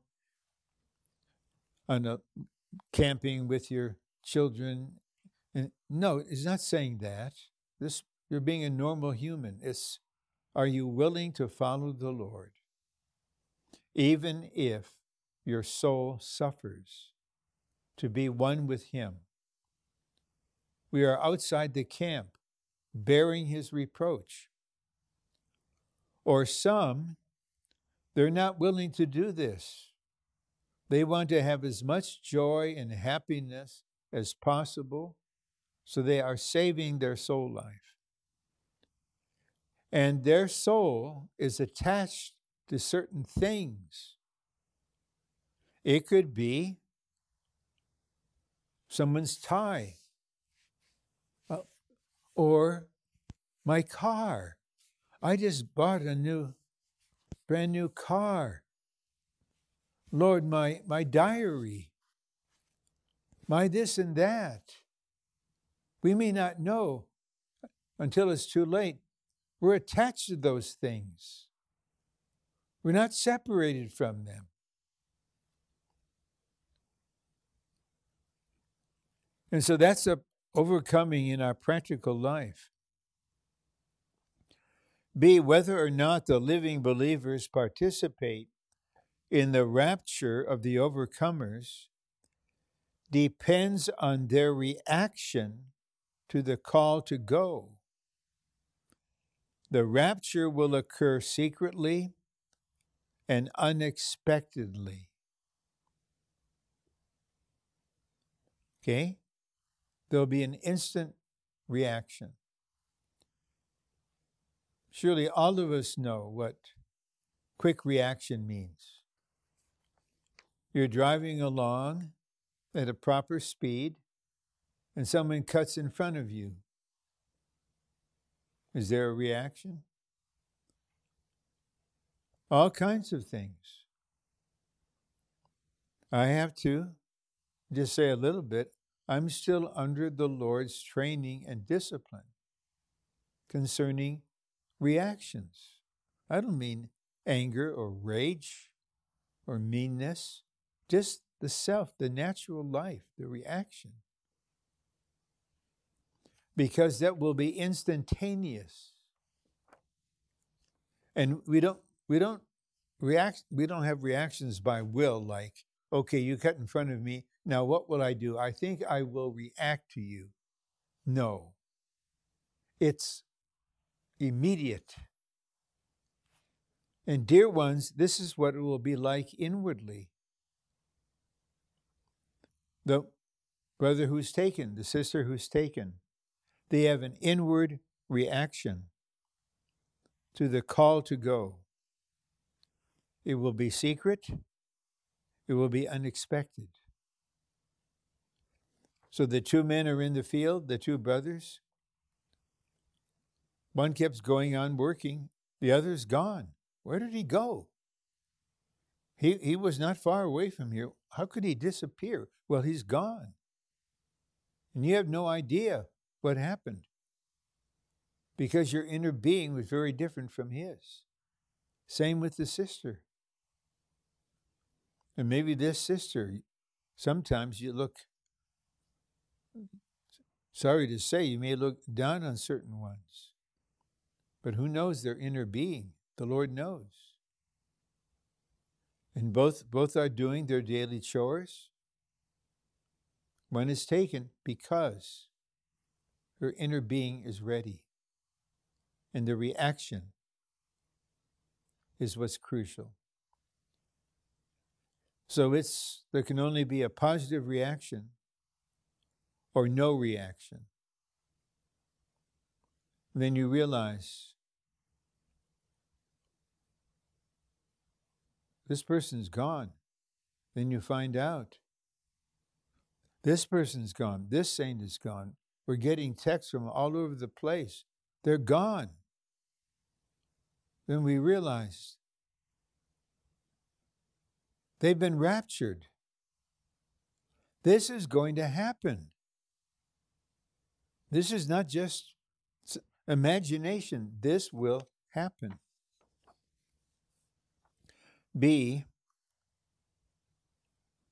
on a camping with your children. And no, he's not saying that. This you're being a normal human. It's, are you willing to follow the Lord, even if your soul suffers, to be one with Him? We are outside the camp, bearing His reproach. Or some, they're not willing to do this. They want to have as much joy and happiness as possible, so they are saving their soul life. And their soul is attached to certain things. It could be someone's tie, or my car. I just bought a brand new car. Lord, my diary, my this and that. We may not know until it's too late. We're attached to those things. We're not separated from them. And so that's a overcoming in our practical life. B, whether or not the living believers participate in the rapture of the overcomers depends on their reaction to the call to go. The rapture will occur secretly and unexpectedly. Okay? There'll be an instant reaction. Surely all of us know what quick reaction means. You're driving along at a proper speed, and someone cuts in front of you. Is there a reaction? All kinds of things. I have to just say a little bit. I'm still under the Lord's training and discipline concerning reactions. I don't mean anger or rage or meanness, just the self, the natural life, the reaction. Because that will be instantaneous. And we don't have reactions by will, like, okay, you cut in front of me, now what will I do? I think I will react to you. No. It's immediate. And dear ones, this is what it will be like inwardly. The brother who's taken, the sister who's taken, they have an inward reaction to the call to go. It will be secret. It will be unexpected. So the two men are in the field, the two brothers. One keeps going on working. The other's gone. Where did he go? He was not far away from here. How could he disappear? Well, he's gone. And you have no idea what happened, because your inner being was very different from his. Same with the sister. And maybe this sister, sometimes you look, sorry to say, you may look down on certain ones. But who knows their inner being? The Lord knows. And both are doing their daily chores. One is taken because her inner being is ready. And the reaction is what's crucial. So there can only be a positive reaction or no reaction. And then you realize this person's gone. Then you find out this person's gone. This saint is gone. We're getting texts from all over the place. They're gone. Then we realize they've been raptured. This is going to happen. This is not just imagination. This will happen. B,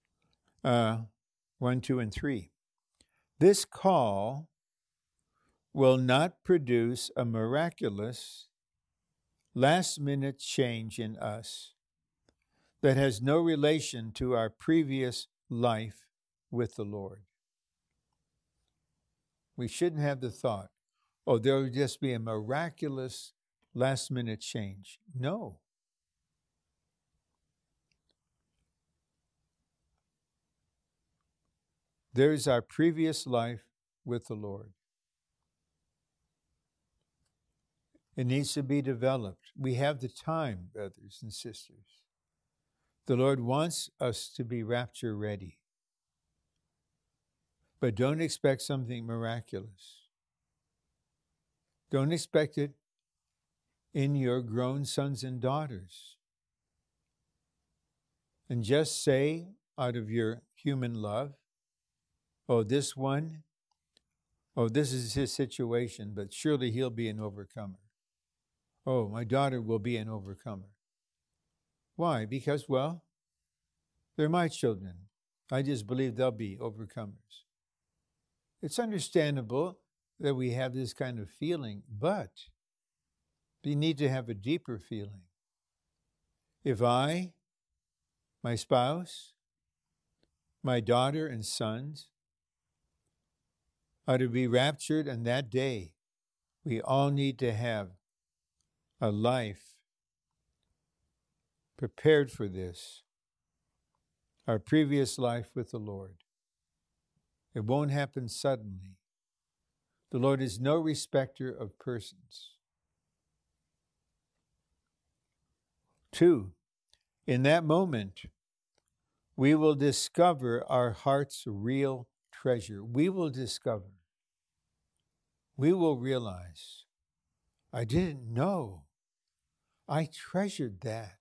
1, 2, and 3. This call will not produce a miraculous, last-minute change in us that has no relation to our previous life with the Lord. We shouldn't have the thought, oh, there will just be a miraculous last-minute change. No. There is our previous life with the Lord. It needs to be developed. We have the time, brothers and sisters. The Lord wants us to be rapture ready. But don't expect something miraculous. Don't expect it in your grown sons and daughters. And just say out of your human love, oh, this is his situation, but surely he'll be an overcomer. Oh, my daughter will be an overcomer. Why? Because, well, they're my children. I just believe they'll be overcomers. It's understandable that we have this kind of feeling, but we need to have a deeper feeling. If I, my spouse, my daughter and sons are to be raptured on that day, we all need to have a life prepared for this, our previous life with the Lord. It won't happen suddenly. The Lord is no respecter of persons. 2, in that moment, we will discover our heart's real treasure. We will realize, I didn't know. I treasured that.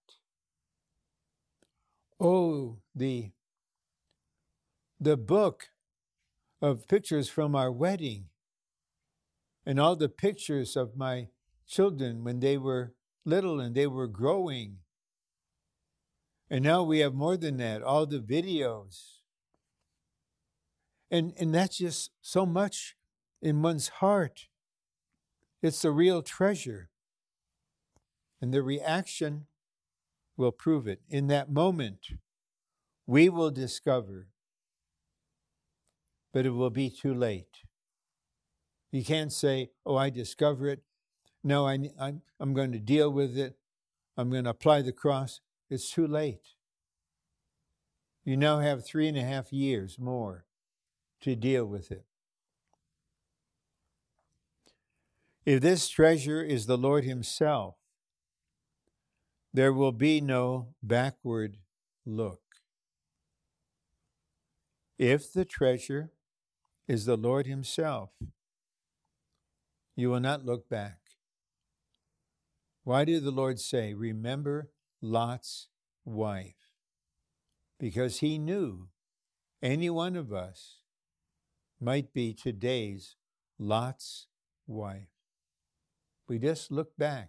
Oh, the book of pictures from our wedding and all the pictures of my children when they were little and they were growing. And now we have more than that, all the videos. And that's just so much in one's heart. It's the real treasure. And the reaction will prove it. In that moment, we will discover, but it will be too late. You can't say, oh, I discover it. No, I'm going to deal with it. I'm going to apply the cross. It's too late. You now have 3.5 years more to deal with it. If this treasure is the Lord himself, there will be no backward look. If the treasure is the Lord himself, you will not look back. Why did the Lord say, remember Lot's wife? Because he knew any one of us might be today's Lot's wife. We just look back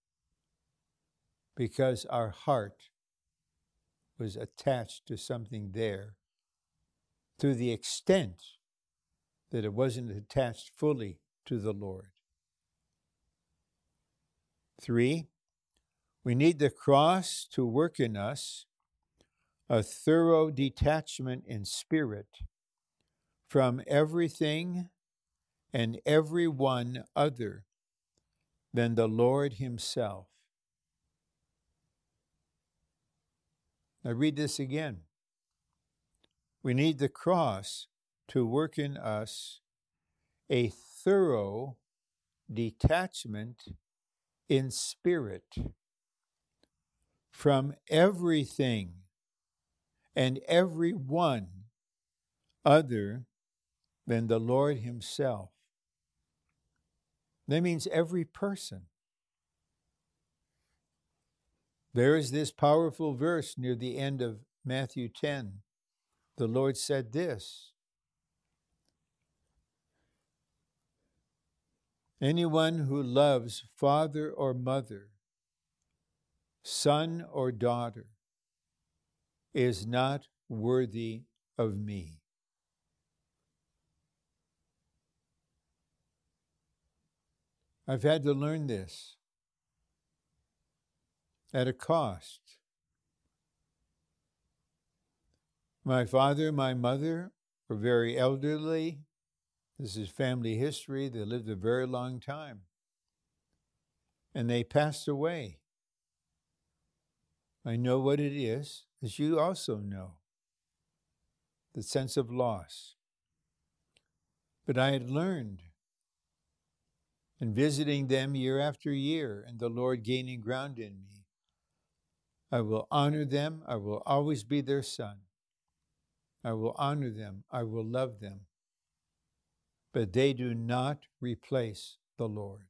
because our heart was attached to something there to the extent that it wasn't attached fully to the Lord. 3, we need the cross to work in us a thorough detachment in spirit from everything and everyone other than the Lord himself. Now read this again. We need the cross to work in us a thorough detachment in spirit from everything and everyone other than the Lord himself. That means every person. There is this powerful verse near the end of Matthew 10. The Lord said this, anyone who loves father or mother, son or daughter, is not worthy of me. I've had to learn this at a cost. My father and my mother were very elderly. This is family history. They lived a very long time. And they passed away. I know what it is, as you also know, the sense of loss. But I had learned in visiting them year after year and the Lord gaining ground in me, I will honor them. I will always be their son. I will honor them. I will love them. But they do not replace the Lord.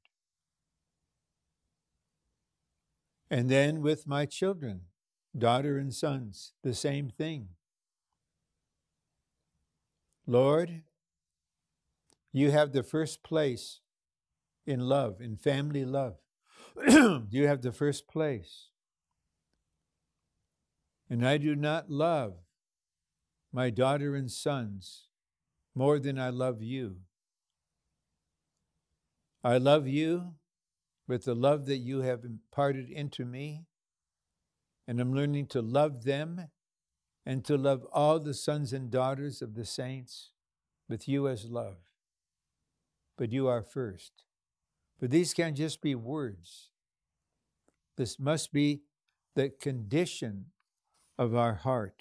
And then with my children, daughter and sons, the same thing. Lord, you have the first place in love, in family love. You have the first place. And I do not love my daughter and sons more than I love you. I love you with the love that you have imparted into me, and I'm learning to love them and to love all the sons and daughters of the saints with you as love. But you are first. But these can't just be words. This must be the condition of our heart.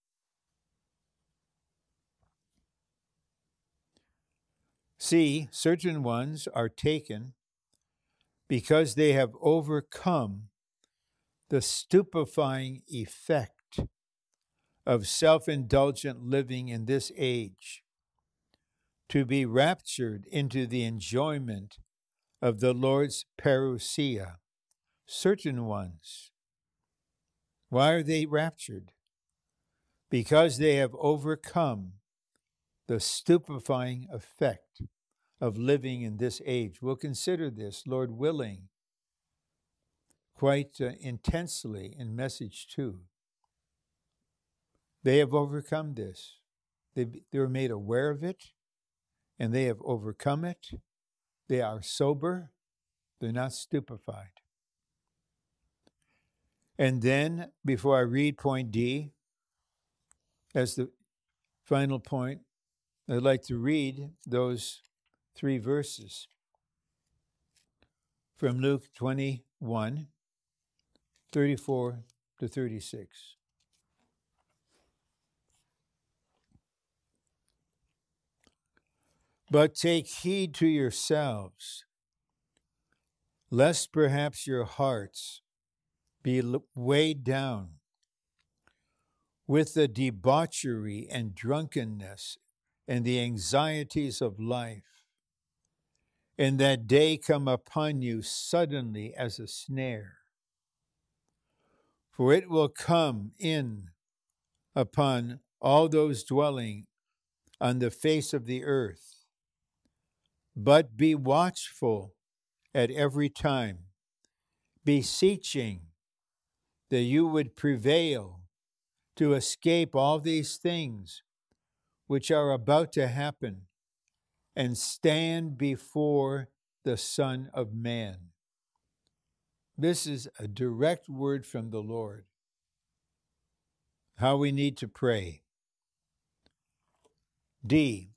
See, certain ones are taken because they have overcome the stupefying effect of self-indulgent living in this age, to be raptured into the enjoyment of the Lord's parousia. Certain ones. Why are they raptured? Because they have overcome the stupefying effect of living in this age. We'll consider this, Lord willing, quite intensely in message 2. They have overcome this. They were made aware of it, and they have overcome it. They are sober. They're not stupefied. And then, before I read point D, as the final point, I'd like to read those 3 verses from Luke 21, 34 to 36. But take heed to yourselves, lest perhaps your hearts be weighed down with the debauchery and drunkenness and the anxieties of life, and that day come upon you suddenly as a snare. For it will come in upon all those dwelling on the face of the earth. But be watchful at every time, beseeching that you would prevail to escape all these things which are about to happen and stand before the Son of Man. This is a direct word from the Lord. How we need to pray. D.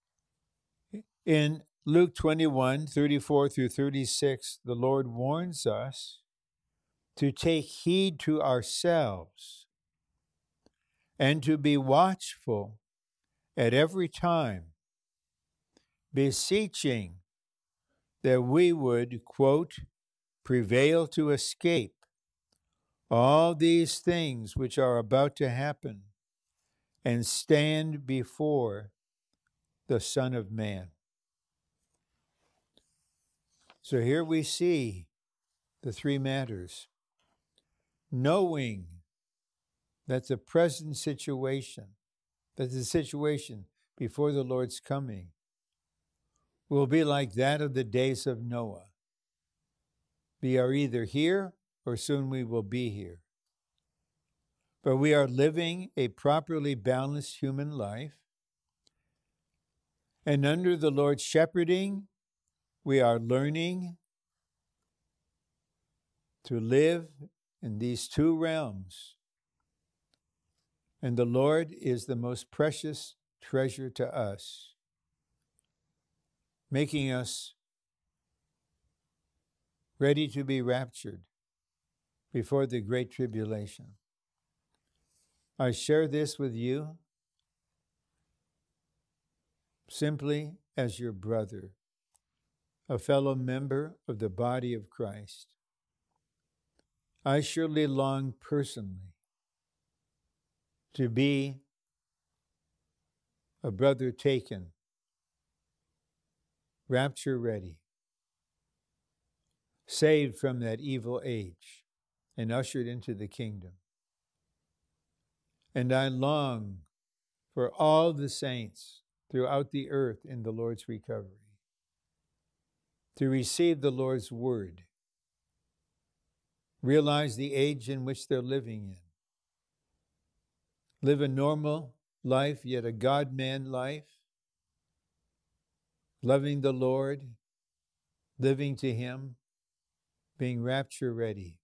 In Luke 21, 34 through 36, the Lord warns us to take heed to ourselves and to be watchful at every time, beseeching that we would, quote, prevail to escape all these things which are about to happen and stand before the Son of Man. So here we see the 3 matters. Knowing that the present situation, that the situation before the Lord's coming, will be like that of the days of Noah. We are either here or soon we will be here. But we are living a properly balanced human life. And under the Lord's shepherding, we are learning to live in these two realms. And the Lord is the most precious treasure to us, making us ready to be raptured before the great tribulation. I share this with you simply as your brother, a fellow member of the body of Christ. I surely long personally to be a brother taken, rapture ready, saved from that evil age and ushered into the kingdom. And I long for all the saints throughout the earth in the Lord's recovery to receive the Lord's word, realize the age in which they're living in, live a normal life, yet a God-man life, loving the Lord, living to Him, being rapture ready.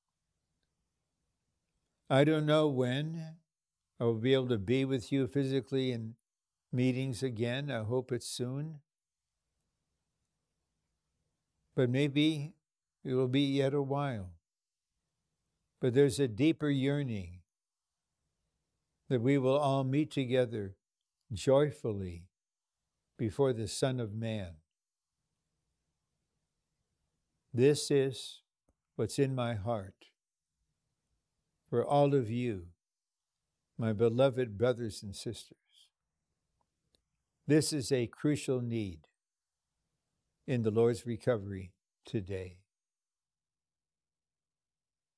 I don't know when I will be able to be with you physically in meetings again. I hope it's soon. But maybe it will be yet a while. But there's a deeper yearning that we will all meet together joyfully before the Son of Man. This is what's in my heart for all of you, my beloved brothers and sisters. This is a crucial need in the Lord's recovery today.